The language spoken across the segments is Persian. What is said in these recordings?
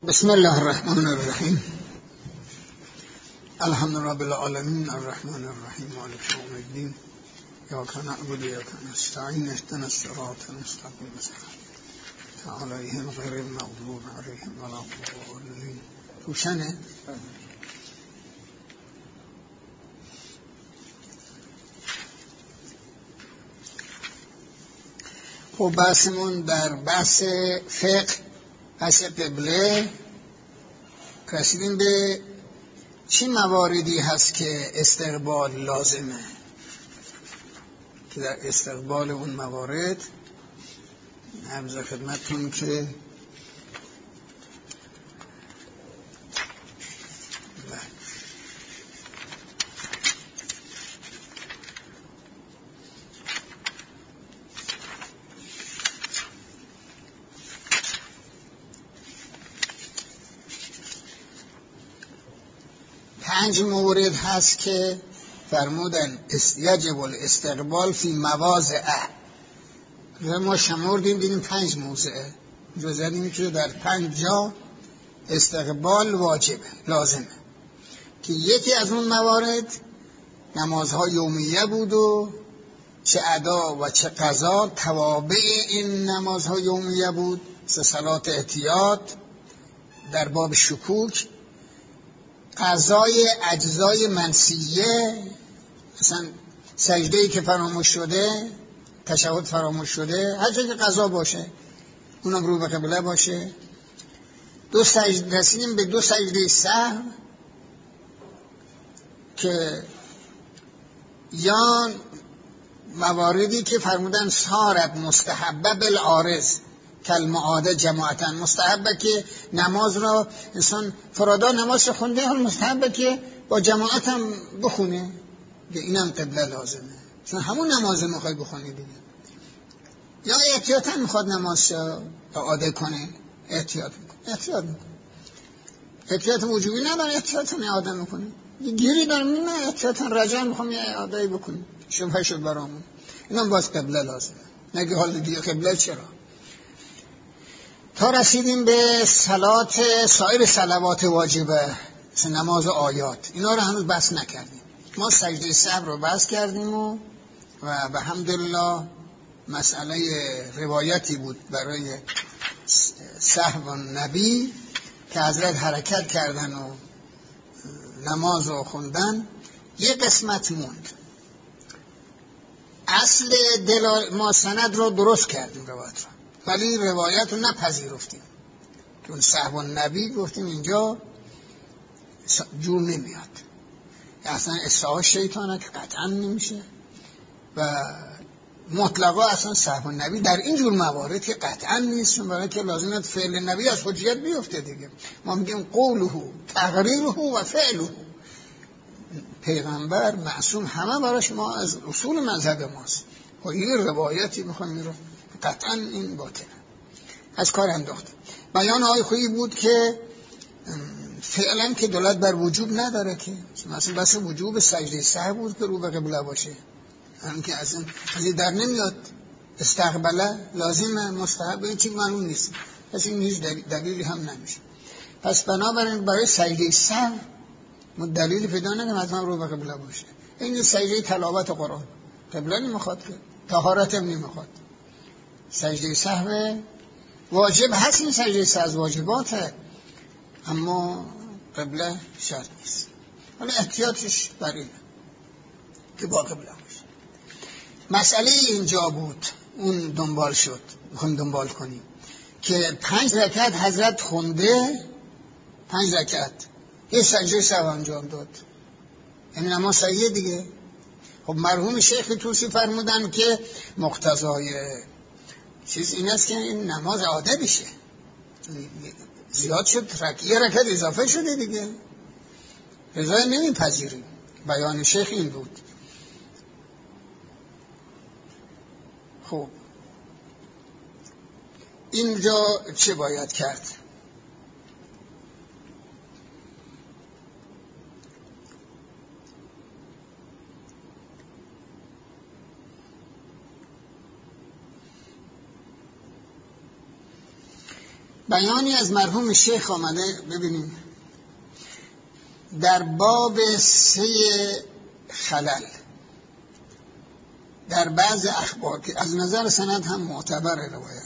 بسم الله الرحمن الرحیم. الحمد لله رب العالمین الرحمن الرحیم مالک یوم الدین ایاک نعبد و ایاک نستعین اهدنا الصراط المستقیم صراط علیهم غیر المغضوب علیهم ولا الضالین. روشنه؟ خب بحثمون در بحث فقه، بحث قبله، رسیدیم به چه مواردی هست که استقبال لازمه، که در استقبال اون موارد عرض خدمتتون که پنج مورد هست که فرمودن یجب الاستقبال فی مواضع. ما شمردیم دیدیم 5 موضعه، جزدیم که در 5 جا استقبال واجبه، لازمه، که یکی از اون موارد نمازهای یومیه بود و چه ادا و چه قضا توابع این نمازهای یومیه بود، صلات احتیاط در باب شکوک، قضای اجزای منسیه، مثلا سجده‌ای که فراموش شده، تشهد فراموش شده، هر جایی که قضا باشه اونم رو به قبله باشه. رسیدیم به 2 سجده سهو که یا مواردی که فرمودن صارت مستحبه بالعارض کالمعاده جماعتا، مستحبه که نماز را انسان فرادا نماز رو خونده، هم مستحبه که با جماعت هم بخونه، که اینم قبله لازمه، چون همون نماز میخوای بخونی دیگه. یا احتیاطا میخواد نماز را اعاده کنه، احتیاط میکنه، احتیاط وجوبی نداره، احتیاطا اعاده میکنه، گیری داره میمه، احتیاطا رجع میخوام یه اعاده بکنی، شبه شد برامون، اینم باز قبله لازمه. نگه حال دیگه قبله چرا؟ تا رسیدیم به سایر صلوات واجبه، نماز و آیات، اینا رو هنوز بحث نکردیم. ما سجده سهو رو بحث کردیم و به حمدالله مسئله روایتی بود برای سهو نبی که حضرت حرکت کردن و نماز رو خوندن، یه قسمت موند. اصل ما سند رو درست کردیم روایت رو، ولی روایت رو نپذیرفتیم، چون سهو نبی گفتیم اینجا جور نمیاد، اصلا اصلاح شیطانه که قطعا نمیشه، و مطلقا اصلا سهو نبی در این جور موارد که قطعا نیست، برای که لازمه فعل نبی از حجیت بیفته دیگه. ما میگیم قوله تقریره و فعله، پیغمبر معصوم، همه براش ما از اصول مذهب ماست، و این روایتی میخوایم رو قطعا این باطله، از کار انداخته. بیان آقای خویی بود که فعلا که دولت بر وجوب نداره، که مثلا بس وجوب سجده سهو بود که رو به قبله باشه، هم که از این در نمیاد، استقبله لازمه، مستحب، این چیز معلوم نیست، پس این هیچ دلیلی هم نمیشه. پس بنابراین برای سجده سهو دلیلی پیدا نکنه حتما رو به قبله باشه. این سجده تلاوت قرآن قبله نمیخواد، که طهارت هم نمیخواد، سجده سهو واجب هست، این سجده سهو از واجباته، اما قبله شرط نیست. حالا احتیاطش بر اینه که با قبله باشه. مسئله اینجا بود، اون دنبال شد، میخوایم دنبال کنیم که 5 رکعت حضرت خونده، 5 رکعت یه سجده سهو انجام داد، یعنی نماز صحیحه دیگه. خب مرحوم شیخ توسی فرمودن که مقتضای چیز این است که این نماز عاده بشه، زیاد شد، یه رکعت اضافه شده دیگه، رضای نمیپذیریم. بیان شیخ این بود. خب اینجا چه باید کرد؟ بیانی از مرحوم شیخ آمده، ببینیم در باب 3 خلل در بعض اخبار که از نظر سند هم معتبر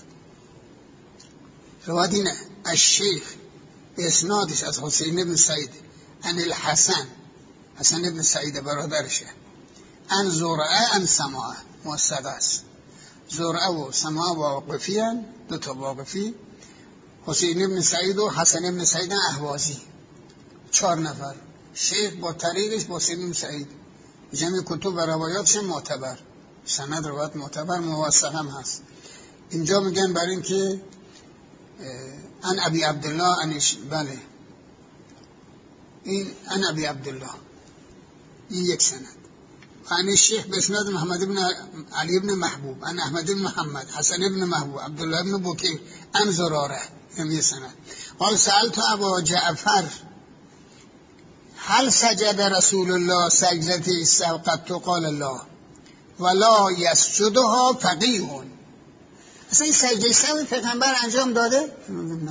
روایت اینه الشیخ به اسنادش از حسین بن سعید عن الحسن، حسن بن سعید برادرشه، عن زرعه عن سماعه، موثق است. زرعه و سماعه واقفی هن، 2 واقفی، حسین بن سعید و حسن بن سعید اهوازی، 4 نفر. شیخ با طریقش با حسین بن سعید، جمع کتب و روایاتش معتبر، سند روایت معتبر موثق هم هست. اینجا میگن برای این که ان ابی عبدالله انش، بله این ان ابی عبدالله، این یک سند. ان الشیخ به اسناد محمد بن علی بن محبوب، ان احمد بن محمد، حسن بن محبوب، عبدالله بن بکیر، ان زراره، این سند. قال سألت ابا جعفر هل سجد رسول الله سجدتی سوقت قال الله ولا یسجدها فقیه. اصلا این سجده سهو پیغمبر انجام داده؟ نه.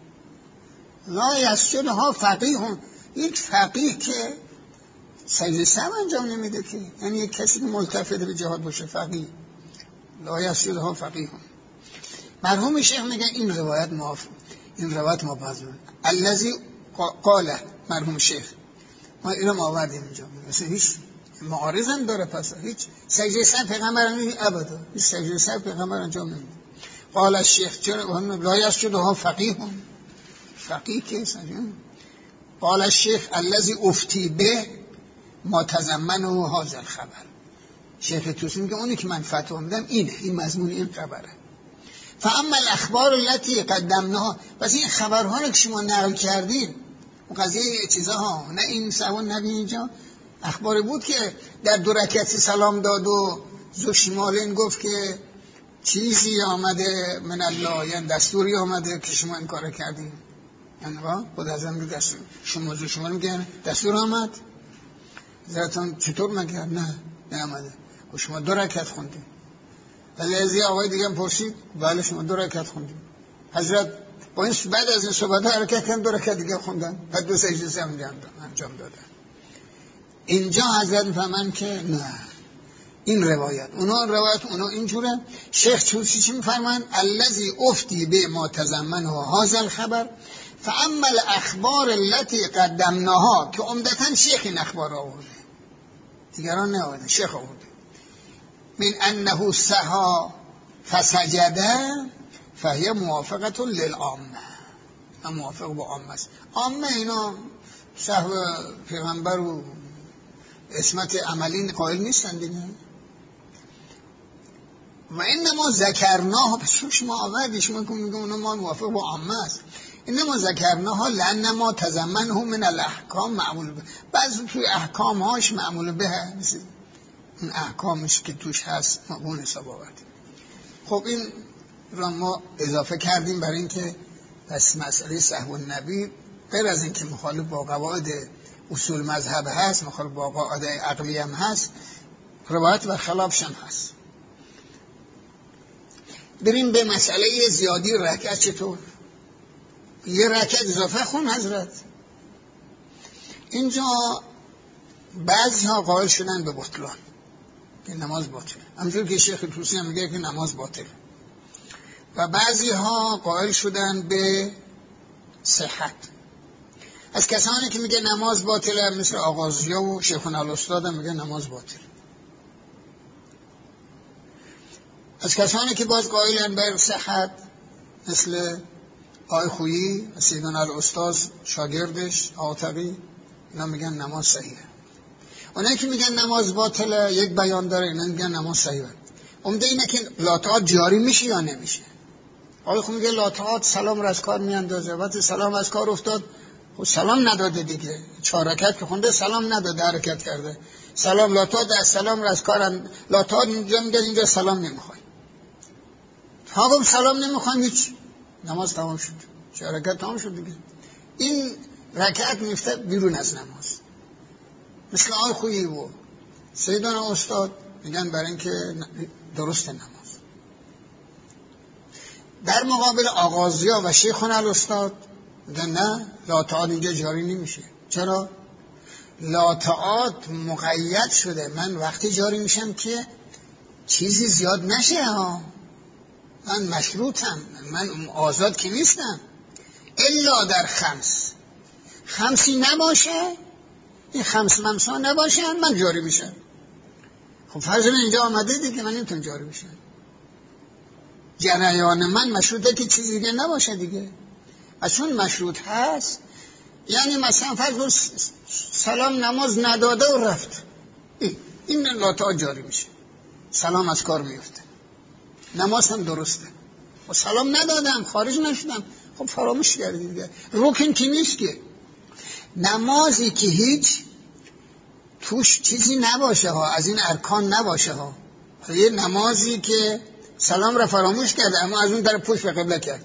لا یسجدها فقیه، یک فقیه که سجده سهو انجام نمیده که، یعنی یک کسی که ملتفت به جهاد باشه فقیه. لا یسجدها فقیه. مرحوم شیخ میگه این روایت موافق، این روایت مبازم الذی قاله مرحوم شیخ، ما اینو آوردیم اینجا، مثلا هیچ معارض هم داره، پس هیچ سجده سهو پیغمبر نمیده ابدا، هیچ سجده سهو پیغمبر انجام نمیده. قال الشیخ چرا لا یسجدها فقیه، فقیه که سجده. قال الشیخ الذی افتی به ما تضمنه هذا الخبر. شیخ توسی میگه اونی که من فتوا میدم اینه، این مضمون این خبره. فاما الاخبار التي قدمناها، پس این خبرها رو که شما نقل کردید و قضیه چیزها، نه این سوان نبی اینجا اخباری بود که در 2 رکعت سلام داد و زوشمالین گفت که چیزی آمده من الله، یعنی دستوری آمده که شما این کار کردین، یعنی خود از هم دستور شما زوشمال میگن دستور آمد حضرتان چطور مگرد؟ نه آمده، شما 2 رکعت خوندین. ولی از یه آقای دیگه هم پرسید، بله شما 2 رکعت خوندین. حضرت با این بعد از این صحبت حرکت هم 2 رکعت دیگه خوندن، بعد 2 سجده سهو انجام دادن. اینجا حضرت میفهمن که نه این روایت اونا اینجوره. شیخ توسی چی میفرمان؟ الذی افتی به ما تضمنه هذا الخبر فاما الاخبار التي قدمناها، که عمدتاً شیخ این اخبار آورده، دیگران نه آورده، شیخ آورده. من انه سها فسجد فهی موافقه للعامه، موافق با عامه است. عامه اینا سهو پیغمبر و اسمت عملی قائل نیستن دیگه. و انما ذکرناها، پس شما آوردی شما که میگم اونا ما موافق با عامه است. انما ذکرناها لان ما تضمنه من الاحکام معمول به، بعضی توی احکامهاش معمول به، مثل اون احکامش که توش هست ما اون حساب آوردیم. خب این را ما اضافه کردیم برای اینکه پس مسئله سهو النبی غیر از اینکه مخالف با قواعد اصول مذهب هست، مخالف با قواعد عقلی هم هست، روایت و خلافش هم هست. بریم به مسئله زیادی رکعت. چطور؟ 1 رکعت اضافه خون حضرت. اینجا بعضی ها قائل شدن به بطلان، که نماز باطله، همچون که شیخ توسی هم میگه که نماز باطله، و بعضی ها قائل شدن به صحت. از کسانی که میگه نماز باطله مثل آغازیا و شیخنا الاستاد هم میگه نماز باطله. از کسانی که باز قائلن بر صحت مثل آقای خویی، سیدنا الاستاد شاگردش آتقی، اینا میگن نماز صحیحه. اونایی که میگن نماز باطله یک بیان داره، اینا میگن نماز صحیحه. عمده اینه که لاتعات جاری میشه یا نمیشه. آقای خویی میگه لاتعات سلام را از کار میاندازه، وقتی سلام از کار افتاد خب سلام نداده دیگه، 4 رکعت که خونده سلام نداده، حرکت کرده، سلام لاتعات از سلام را از کار، لاتعات اینجا میگه اینجا سلام نمیخوای، هم سلام نمیخوام، هیچ نماز تمام شد، 4 رکعت تمام شد دیگه. این رکعت میفته بیرون از نماز. مثل آقای خویی و سیدنا استاد میگن برای اینکه درست نماز. در مقابل آغازیا و شیخون الاستاد میگن نه، لاتعات اینجا جاری نمیشه. چرا؟ لاتعات مقید شده، من وقتی جاری میشم که چیزی زیاد نشه ها، من مشروطم، من آزاد که نیستم، الا در خمسی نباشه، این خمس ممسا نباشه من جاری میشم. خب فرض اینجا آمده دیگه، من نمیتونم جاری بشم. جریان من مشروطه که چیزی دیگه نباشه دیگه. و چون مشروط هست، یعنی مثلا فرض سلام نماز نداده و رفت، این لاتعات جاری میشه، سلام از کار میفته، نماز هم درسته و سلام ندادم خارج نشدم، خب فراموش کردی دیگه. رکن که نیست که. نمازی که هیچ توش چیزی نباشه ها، از این ارکان نباشه ها، یه نمازی که سلام را فراموش کرده اما از اون طرف پشت به قبله کرد،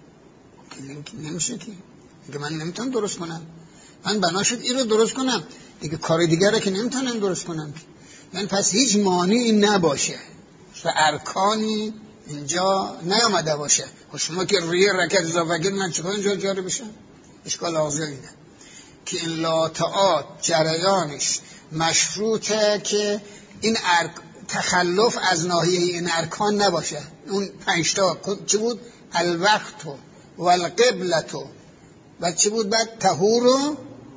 نمیشه که دیگه. من نمیتونم درست کنم، من بنا شد این رو درست کنم دیگه، کار دیگر رو که نمیتونم درست کنم. یعنی پس هیچ مانعی نباشه و ارکانی اینجا نیامده باشه. خب شما که روی رکعت اضافه کردید، من چیکار اینجا جاری بشم؟ اشکال آغازی اینه که این لاتعات جریانش مشروطه که این تخلف از ناحیه این ارکان نباشه. اون 5 تا چی بود؟ الوقت و القبلت و چی بود بعد؟ طهور و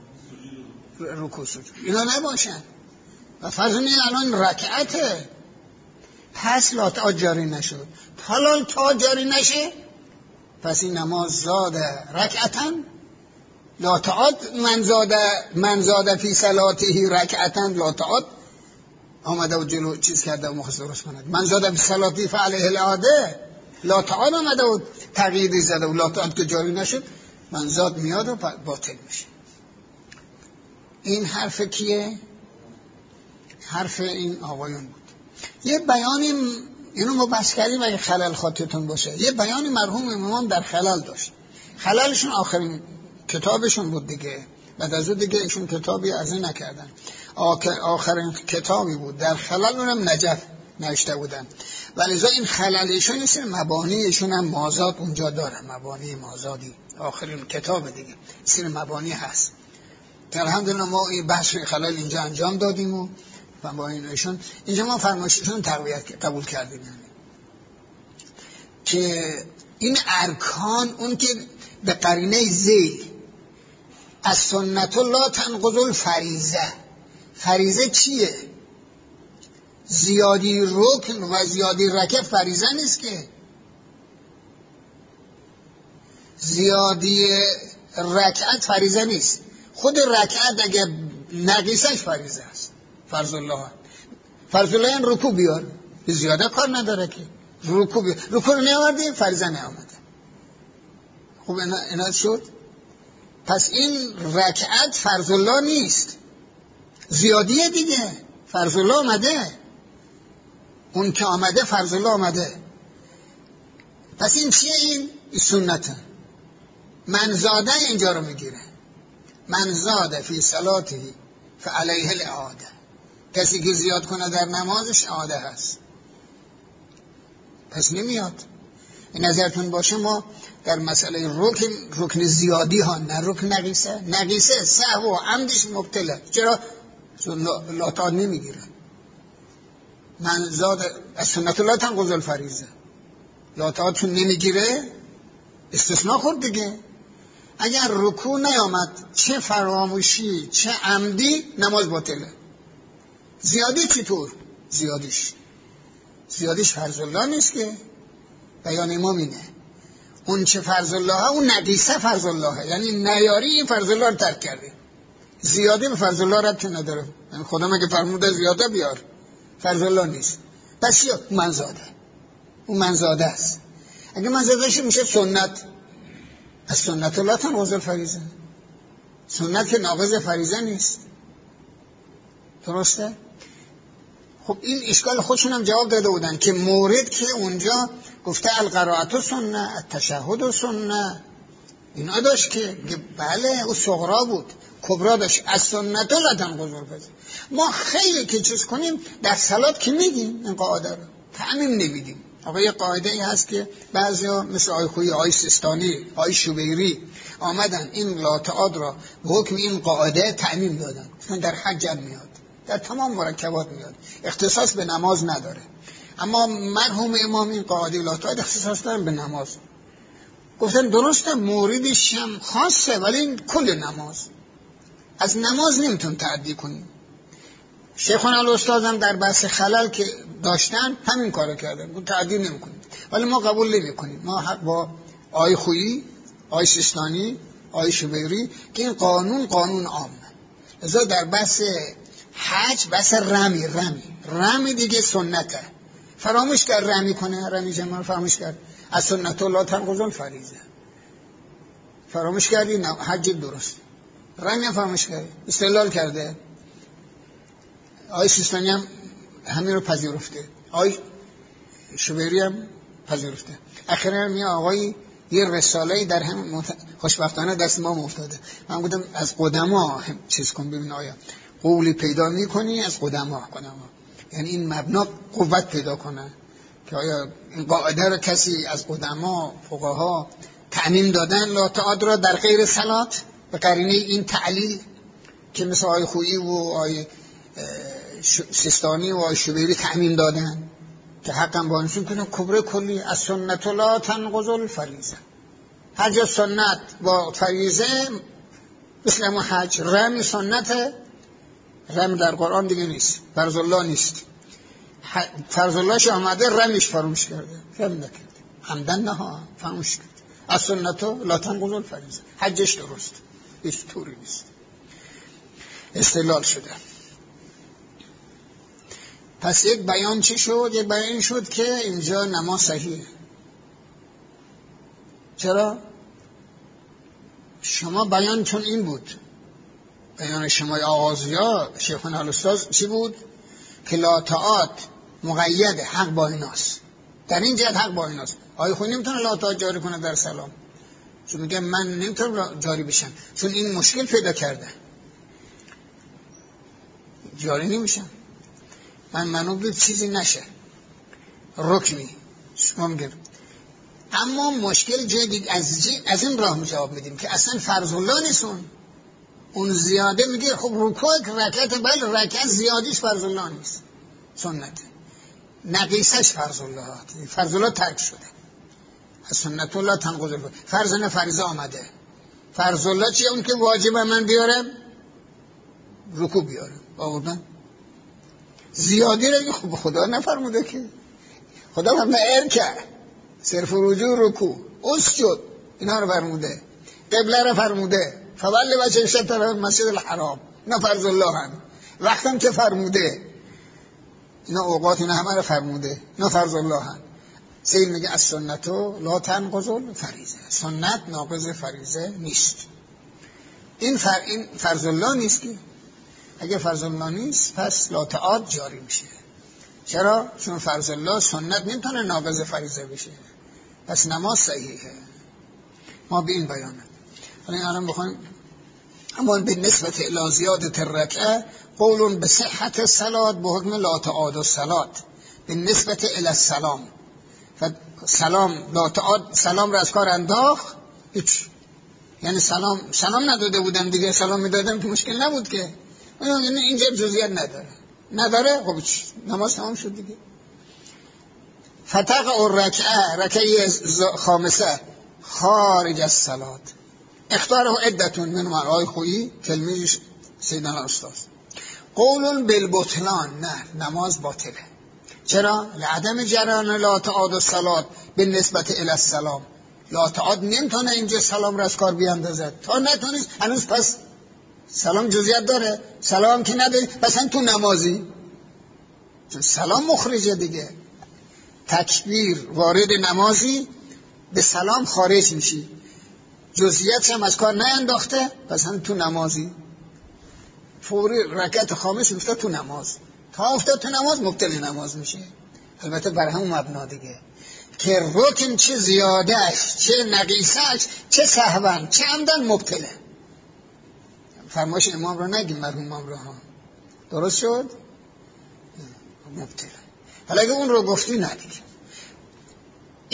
رکوع سجود، اینا نباشن. و فرض کنید الان رکعته، پس لاتعات جاری نشد. حالا تا جاری نشه، پس این نماز زاده رکعتن، لاتعات من زاده فی صلاته رکعتن، لاتعات آمده و جلو چیز کرده و مخصوص درست کند. من زاده فی صلاته فعلیه الاعاده، لاتعات آمده و تغییری زده و لاتعات که جاری نشد، من زاد میاد و باطل میشه. این حرف کیه؟ حرف این آقایون بود. یه بیانی اینو ما بس کردیم اگه خلل خاطرتون باشه، یه بیانی مرحوم امام در خلل داشت. خللشون آخرین کتابشون بود دیگه، بعد از اون دیگه ایشون کتابی از این نکردن. آخرین کتابی بود در خلل، اونم نجف نوشته بودن. ولی این خللشون نیست، مبانیشون هم مازاد اونجا داره، مبانی مازادی آخرین کتاب دیگه، سیر مبانی هست. الحمدلله ما این بحث خلل اینجا انجام دادیم و با اینشون اینجا ما فرمایششون تقویت قبول کردیم، یعنی که این ارکان اون که به قرینه ذیل از سنت لا تنقض الفریضه. فریضه چیه؟ زیادی رکن و زیادی رکعت فریضه نیست که. زیادی رکعت فریضه نیست، خود رکعت اگه نقیصش فریضه است. فرض الله این رکوع بیار، زیاده کار نداره که رکوع بیار، رکوع نیاوردی فریضه نیامده. خب اینا شد. پس این رکعت فرض الله نیست، زیادیه دیگه. فرض الله آمده، اون که آمده فرض الله آمده. پس این چیه؟ این سنته. من زاده اینجا رو میگیره، من زاده فی صلاته فعلیه الاعاده. کسی که زیاد کنه در نمازش اعاده هست، پس نمیاد. این نظرتون باشه ما در مسئله رکن زیادی ها، نه رکن نقیصه سهو و عمدش مبتله. چرا؟ لاتعات نمیگیره. من زاد از سنت لا تنقض الفریضه، لاتعاتشون نمیگیره، استثناء خورد دیگه. اگر رکوع نیامد، چه فراموشی چه عمدی، نماز باطله. زیادی چطور؟ زیادیش فرض الله نیست که. بیان امام اینه، اون چه فرض الله اون نقیصه فرض الله، یعنی نیاری این فرض الله رو ترک کردی. زیادی به فرض الله ربطی نداره، یعنی خدا مگه فرموده زیاده بیار؟ فرض الله نیست. پس یا اون منزاده است. اگه منزاده میشه سنت، از سنت الله تنقض الفریضه. سنت که ناقض فریضه نیست، درسته؟ خب این اشکال خودشون هم جواب داده بودن که مورد که اونجا گفته القرائت سنه، التشهد سنه، اینا داشت که بله او صغرا بود، کبرا داشت. از سنت لا تنقض الفریضه. ما خیلی که چیز کنیم در صلات که میگیم این قاعده رو، تعمیم نمیدیم. آقا یه قاعده ای هست که بعضیا مثل آقای خویی، آقای سیستانی، آقای شوبیری آمدن این لاطعات را به حکم این قاعده تعمیم دادن. در حج میاد، در تمام مرکبات میاد، اختصاص به نماز نداره. اما مرحوم امام این قاعده لاطعات اختصاص دارن به نماز. گفتن درسته موردش هم خاصه ولی این کل نماز، از نماز نمیتون تعدی کنیم. شیخنا الاستاذم در بحث خلل که داشتن همین کارو کردن، گفت تعدی نمیکنیم، ولی ما قبول نمیکنیم. ما حق با آقای خویی، آقای سیستانی، آقای شوبیری که این قانون عامه. لذا در بحث حج بحث رمی دیگه سنته. فراموش کرد رمی کنه، رمی جمعه فراموش کرد. از سنت لا تنقض الفریضه. فراموش کردی حج درست. رمی فراموش کرد. استدلال کرده. آقای سیستانی هم همین رو پذیرفته. آقای شوبیری هم پذیرفته. اخیراً می آقای یه رساله‌ای در هم خوشبختانه دست ما افتاده. من گفتم از قدما چیز کن ببین آیا قولی پیدا می‌کنی از قدما، یعنی این مبنا قوت پیدا کنه که آیا این قاعده رو کسی از قدما فقها تعمیم دادن لاطعات را در غیر صلات به قرینه این تعلیل که مثل آقای خویی و آقای سیستانی و آقای شوبیری تعمیم دادن که حقا بانشون کنن کبره کلی از سنت لا تنقض الفریضه. حج سنت با فریضه مثل ما حج رمی سنت، رمی در قرآن دیگه نیست، فرض الله نیست. فرض اللهش آمده رمیش فراموش کرده، رمی نکرده، عمدن نه فراموش کرده. از سنت لا تنقض الفریضه، حجش درست، هیچ طوری نیست. استدلال شده. پس یک بیان چی شد؟ یک بیان شد که اینجا نماز صحیحه. چرا؟ شما بیان چون این بود، بیان شما آغازیا شیخنا الاستاذ چی بود؟ که لاطعات مقید حق با ایناست، در این جهت حق با ایناست. آقای خویی نمیتونه لاطعات جاری کنه در سلام، چون میگه من نمیتونم جاری بشم چون این مشکل پیدا کرده، جاری نمیشم. من منو بود چیزی نشه رکنی شما میگه. اما مشکل جدید از این راه جواب میدیم که اصلا فرض الله نیستون. اون زیاده میگه خب رکوع رکعت بله رکعت زیادیش فرض الله نیست، سنت نقیصش فرض الله، فرض الله ترک شده. از سنت الله تنقض فرض نه فریضه آمده. فرض الله چیه؟ اون که واجب من بیارم رکوع بیارم آوردن زیادی رو خب خدا نفرموده که، خدا هم ارکع صرف رجوع رکوع اسجد اینا رو فرموده، قبله رو فرموده فولی وجه شطر مسجد الحرام، اینا فرض الله هم وقتم که فرموده، اینا اوقات اینا همه رو فرموده، اینا فرض الله هم. سید میگه از سنتو لا تنقض الفریضه، سنت ناقض فریضه نیست. این فرض الله نیست که اگه فرض الله نیست پس لاطعات جاری میشه. چرا؟ چون فرض الله سنت نمیتونه ناقض فریضه بشه، پس نماز صحیحه. ما به این بیانه حالا این الان بخوایم اما به نسبت الی زیادت الرکعه قول به صحت الصلات به حکم لاطعات الصلات به نسبت الی السلام. سلام لاطعات سلام را از کار انداخت، یعنی سلام نداده بودن دیگه، سلام میدادن که مشکل نبود که، یعنی اینجا جزئیات نداره خب نماز تمام شد دیگه. فتق رکعه خامسه خارج از صلات اختاره عدتون من آقای خویی کلمه‌اش سیدنا استاد قول بالبطلان، نه نماز باطله. چرا؟ لعدم جریان لاطعات الصلات به نسبت الی السلام. لاطعات نمیتونه اینجا سلام را از کار بیاندازد، تا نتونست هنوز پس سلام جزئیات داره، سلام که نداری پس هم تو نمازی، سلام مخرجه دیگه. تکبیر وارد نمازی به سلام خارج میشی، جزئیات هم از کار نینداخته پس هم تو نمازی. فوری رکعت خامس افتاد تو نماز، تا افتاد تو نماز مبتل نماز میشه. البته بر همون مبنا دیگه که رکن چه زیادهش چه نقیصش چه سهون چه عمدن مبتله. فرمایش امام رو نگیم، مرحوم امام رو ها درست شد مبتله. حالا اگه اون رو گفتی ندیگه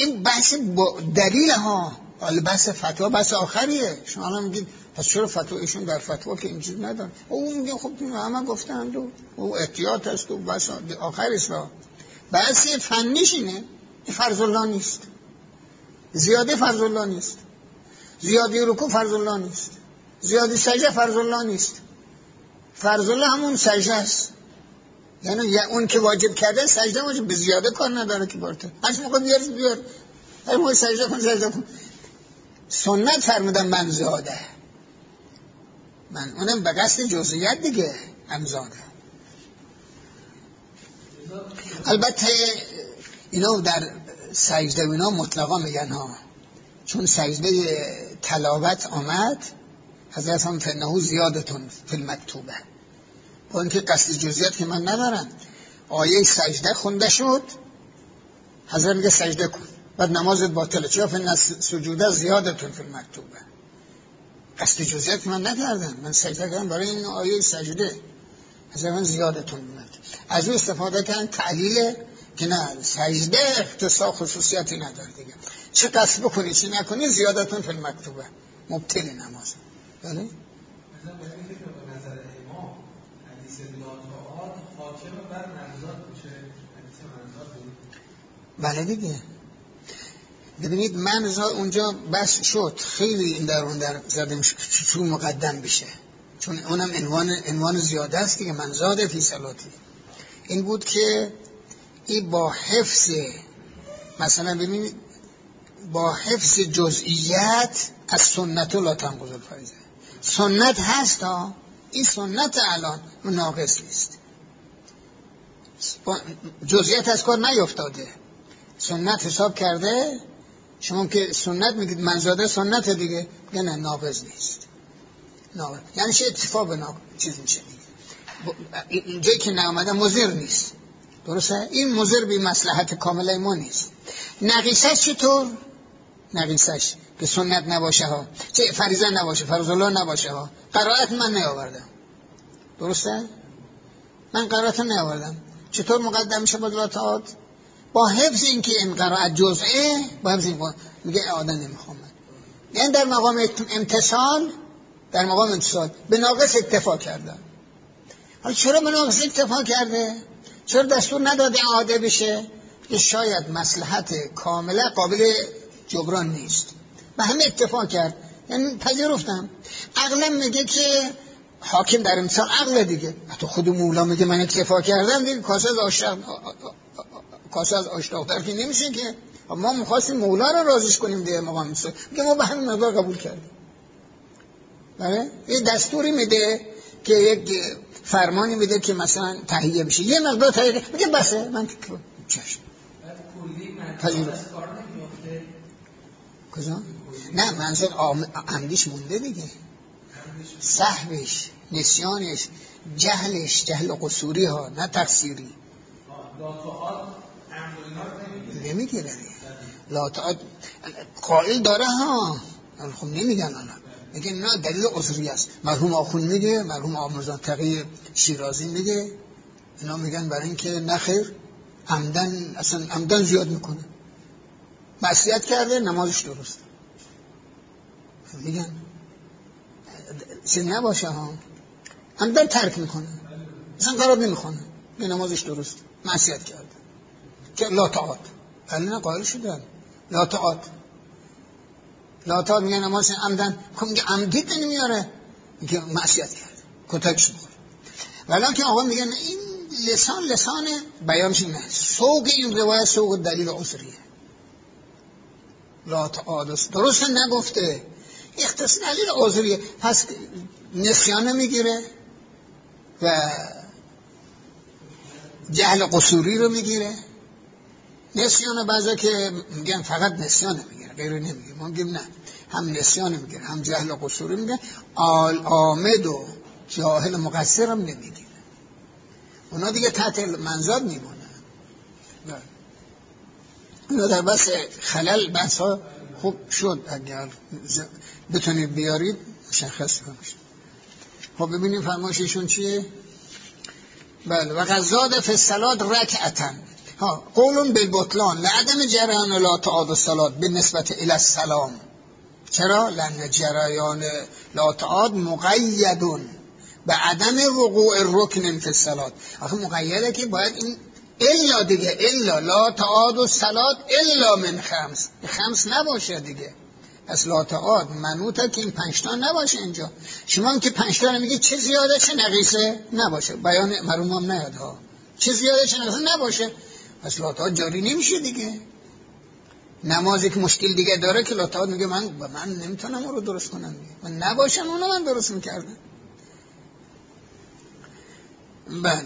این بحث با دلیل ها، حالا بحث فتوا بحث آخریه. شما الان میگید پس چرا فتوا ایشون در فتوا که اینجوری نداره؟ او میگه خب همه گفتند او احتیاط است و بحث آخر است. بحث فنیش اینه فرض الله نیست، زیاده فرض الله نیست، زیاده رکوع فرض الله نیست، زیاده سجده فرض الله نیست. فرض الله همون سجده است، یعنی اون که واجب کرده سجده واجب، به زیاده کار نداره که بارته هر موقع بیار هر موقع سجده کن. سنت فرمودن من زاده، من اونم به قصد جزئیات دیگه هم زاده. البته اینا در سجده و اینا مطلقا میگن ها، چون سجده تلاوت آمد حضرت هم فنهو زیادتون فی المکتوبه، با اینکه قصد جزئیات که من ندارم. آیه سجده خونده شد، حضرت میگه سجده کن، بعد نمازت باطله، چرا فن سجوده زیادتون فی المکتوبه. قصد جزئیات که من نکردم، من سجده کردم برای این آیه سجده، حضرت من زیادتون میاد. از اون استفاده کردن تعلیل که نه سجده اختصاص خصوصیتی نداره دیگه، چه قصد بکنی چه نکنی زیادتون فی المکتوبه مبطل نماز. بله بله دیگه. ببینید منظور اونجا بس شد، خیلی این در اون در زدیم چون مقدم بشه، چون اونم عنوان زیاده است دیگه. من زاده فی صلاتی این بود که این با حفظ، مثلا ببینید با حفظ جزئیات از سنت لا تنقض الفریضه. سنت هست ها، این سنت الان ناقص نیست، جزئیات از کار نیفتاده، سنت حساب کرده. شما که سنت میگید منزاده سنت دیگه، میگه نه ناقض نیست، ناقض یعنی چه اتفاق به چیز میشه دیگه. اینجایی که نیامده مضر نیست، درسته؟ این مضر بی مصلحت کامله ما نیست. نقیصش چطور؟ نقیصش که سنت نباشه ها، چه فریضه نباشه، فرض الله نباشه ها، قرائت من نیاوردم، درسته؟ من قرائت نیاوردم، چطور مقدم میشه با لاتعاد؟ با حفظ این که این قرائت جزئه، با حفظ این میگه اعاده نمیخوام. یعنی در مقام امتصال، در مقام امتصال به ناقص اکتفا کردن. حالا چرا به ناقص اکتفا کرده؟ چرا دستور نداده اعاده بشه؟ که شاید مصلحت کامله قابل جبران نیست و همه اتفاق کرد، یعنی پذیرفتم. عقلم میگه که حاکم در امتصال عقل دیگه، حتی خود مولا میگه من اتفاق کردم دیگه، کاسه از آشتاقتر که نمیشه که. ما میخواستیم مولا رو راضیش کنیم دیگه، مقام امتصال میگه ما به همین مقدار قبول کردیم. بله یه دستوری میده که یک فرمانی میده که مثلا تهیه بشه، یه مقدار تهیه میگه بسه، من چشم پذیرفت. کجا؟ نه منظور عمدیش مونده دیگه، سهوش، نسیانش، جهلش، جهل قصوری ها، نه تقصیری. نمیگیره لاتعاد قائل داره ها، خب نمیگن الان، میگه نه دلیل عذری است. مرحوم آخون میگه، مرحوم آمرزان تقی شیرازی میگه، اینا میگن برای اینکه نخیر عمدن، اصلا عمدن زیاد میکنه، معصیت کرده نمازش درست، میگن چه نباشه ها، عمدن ترک میکنه، اصلا قرار نمیخونه، به نمازش درست، معصیت کرده که لاتعاد. ولی نه قائل شدن لاتعاد میگن نماز عمدن، که میگه عمدی نمیاره، میگه معصیت کرده، کتکش میخوره. ولی که آقا میگن این لسان بیانش اینه، سوق این روایت سوق دلیل عذریه، لاتعاد درست نگفته، اختصاص دلیل عذریه، پس نسیانه میگیره و جهل قصوری رو میگیره. نسیان بعضا که میگن فقط نسیانه میگیره، غیر نمیگیره، ما میگیم نه، هم نسیانه میگیره هم جهل قصوری میگیره، آمد و جاهل مقصر هم نمیگیره، اونا دیگه تحت منزاد میمونن. اونا در بس خلل بحث ها خوب شد، اگر بتونید بیارید مشخص کنید. خب ببینیم فرمایششون چیه. بله و قضاد فی الصلات رکعتن، قول بالبطلان لعدم جریان لا تعاد الصلات بالنسبة الى السلام. چرا؟ لأن جریان لا تعاد مقید به عدم وقوع الرکن فی الصلات. آخه مقیده که باید این الا دیگه، الا لا تعاد الصلات الا من خمس، خمس نباشه دیگه. پس لا تعاد منوطه که این 5 تا نباشه اینجا. شما هم که 5 تا میگی چه زیاده چه نقیصه نباشه، بیان مرحوم هم نیاد ها، چه زیاده چه نقیصه نباشه. پس لا تعاد جاری نمیشه دیگه. نمازی که مشکل دیگه داره که لا تعاد میگه من نمیتونم اون رو درست کنم دیگه. من نباشم اونو من درست میکردم. بله.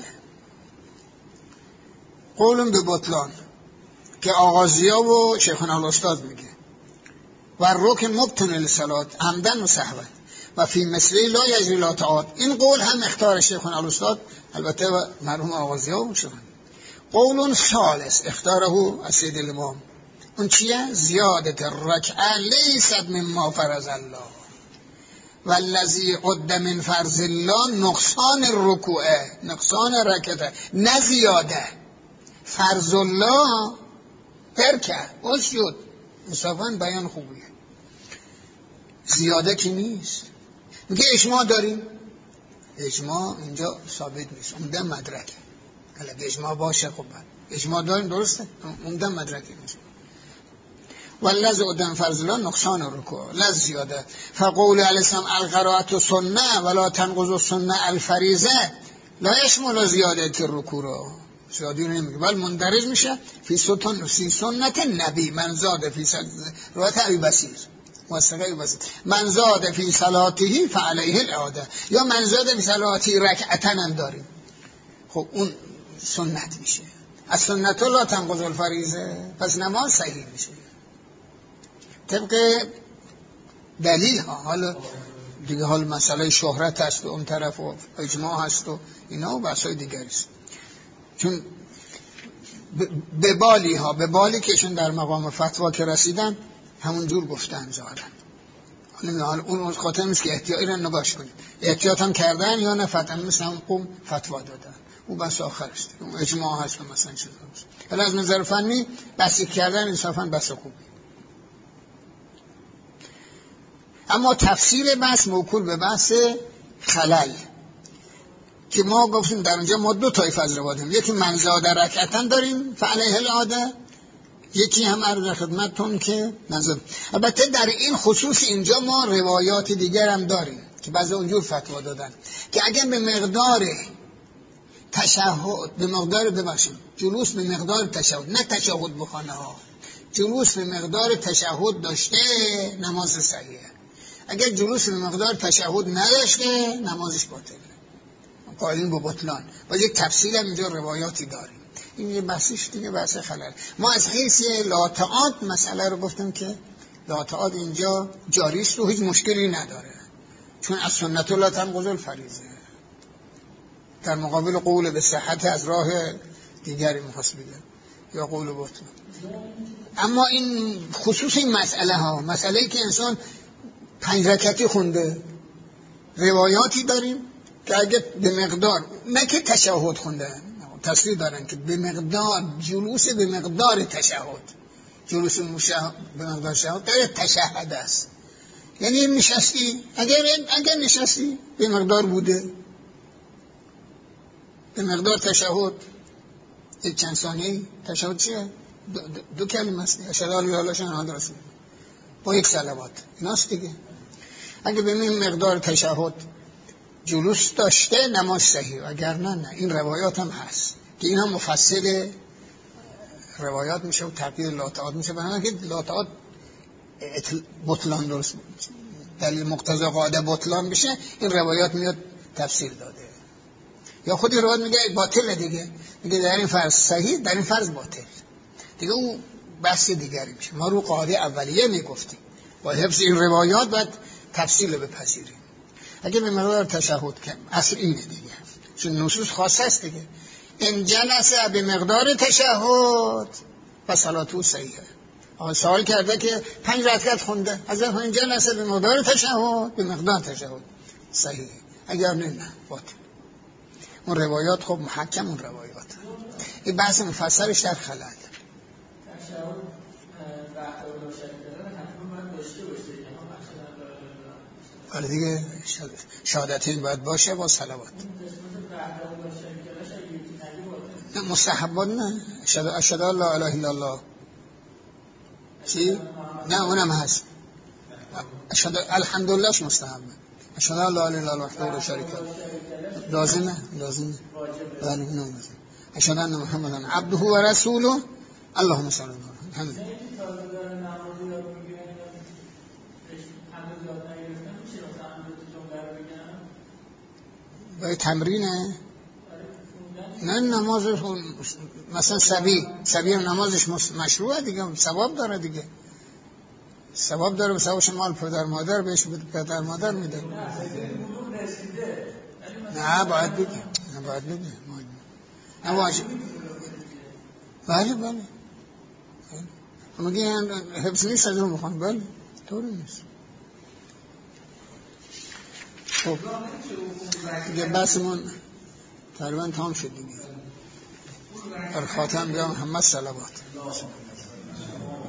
قولم به بطلان که آغازیا و شیخنا الاستاد میگه و رکن مبطن للصلات عمدن و سهوا و فی مثلی لا یجری لا تعاد. این قول هم اختیار شیخنا الاستاد، البته مرحوم آغازیا و شیخنا. قول ثالث اختاره السید الامام، اون چیه؟ زیادت الرکعه لیست مما فرض الله والذی عد من فرض الله نقصان الرکوع، نقصان رکعه نه زیاده. فرض الله ترکه اسجد، انصافاً بیان خوبیه، زیاده کی نیست. میگه اجماع داریم، اجماع اینجا ثابت نیست، عمده مدرکه. اگه اجماع باشه خب اجماع داریم درسته، عمده مدرکه نیست. والذی عد فرض الله نقصان الرکوع لا زیاده. فقول علیه السلام القراءة سنه ولا تنقض السنه الفریضه لا یشمل زیادت الرکوع رو زیادی نمیگه، بل مندرج میشه فی سنت نبی من زاد فی روایت ابی بصیر من زاد فی صلاته فعلیه الاعاده، یا من زاد فی صلاته رکعتا هم داریم. خب اون سنت میشه، از سنت لا تنقض الفریضه، پس نماز صحیح میشه طبق دلیل ها. حالا دیگه حال مسئله شهرت هست و اون طرف و اجماع هست و اینا و بحثای دیگری است. چون به بالی که ایشون در مقام فتوا که رسیدن همون جور گفتن ظاهرا. حالا اون خاطر نیست که احتیاطی رو نگاش کنید، احتیاط هم کردن یا نه فتوا مثل هم قوم فتوا دادن، اون بس آخر است، اون اجماع هست و مثلا چیز هست. حالا از نظر فنی بحثی کردن انصافا بس خوبه. اما تفسیر بحث موکول به بحث خلل که ما گفتیم در اونجا ما 2 طایفه از روایت داریم، یکی من زاد رکعتا داریم فعلیه العاده، یکی هم عرض خدمتتون که نظر. البته در این خصوص اینجا ما روایات دیگر هم داریم که بعضی اونجور فتوا دادن که اگر به مقدار تشهد، به مقدار جلوس به مقدار تشهد، نه تشهد بخانه ها، جلوس به مقدار تشهد داشته نماز صحیحه. اگر جلوس به مقدار تشهد نداشته نمازش باطله، قائلین به بطلان. باز یک تفصیل هم اینجا روایاتی داریم. این یه بحثش دیگه بحث خلل. ما از حیث لا تعاد مسئله رو گفتم که لا تعاد اینجا جاری است و هیچ مشکلی نداره، چون از سنت لا تنقض الفریضه، در مقابل قول به صحت از راه دیگری محاسبه یا قول بطلان. اما این خصوص این مسئله ها، مسئله‌ای که انسان 5 رکعتی خونده، روایاتی داریم که اگه به مقدار، نه که تشهد خونده، تصریح دارن که به مقدار جلوس به مقدار تشهد، جلوس به مقدار تشهد در تشهد است، یعنی نشستی، اگر نشستی به مقدار بوده، به مقدار تشهد یک چند ثانیه. تشهد چیه؟ 2 کلمه است، اشهد ان لا اله الا الله رسول با 1 صلوات ایناست دیگه. اگه به این مقدار تشهد جلوس داشته نماز صحیح، اگر نه. این روایات هم هست که این هم مفصل روایات میشه و تقدیر لا تعاد میشه، بنابراین که لا تعاد بطلان درست دلیل مقتضا قاعده بطلان بشه، این روایات میاد تفسیر داده. یا خودی روایت میگه باطل دیگه، میگه در این فرض صحیح، در این فرض باطل دیگه، اون بحث دیگری میشه. ما رو قاعده اولیه میگفتیم با حفظ این روایات باید تفصیل بپذیریم. اگه به مقدار تشهد کم اصل اینه دیگه، چون نصوص خاصه است دیگه. این جلسه به مقدار تشهد و صلاته صحیحه. آقا سوال کرده که 5 رکعت خونده، از این جلسه به مقدار تشهد، به مقدار تشهد صحیحه، اگر نه باطل. اون روایات خب محکم اون روایات این بحث مفصلش در خلل. ولی دیگه شهادتین باید باشه با صلوات. نه مستحبات نه. اشهد ان لا اله الا الله چی؟ نه اونم هست. اشهد الحمدللهش مستحبه. اشهد ان لا اله الا الله وحده لا شریک له لازمه. بله اونم لازمه. اشهد ان محمدن عبده و رسوله اللهم صل علی محمد. باید تمرینه. نه نماز مثلا سبی نمازش مشروعه دیگه، ثواب داره دیگه، ثواب داره، ثوابش مال پدر مادر بهش پدر مادر میده. نه باید بگه نه واجب. بله میگه حفظ نیست از اون بخوان. بله طوری نیست. خب دیگه بحثمون تقریبا تمام شد دیگه. در خاتم بیا محمد صلوات.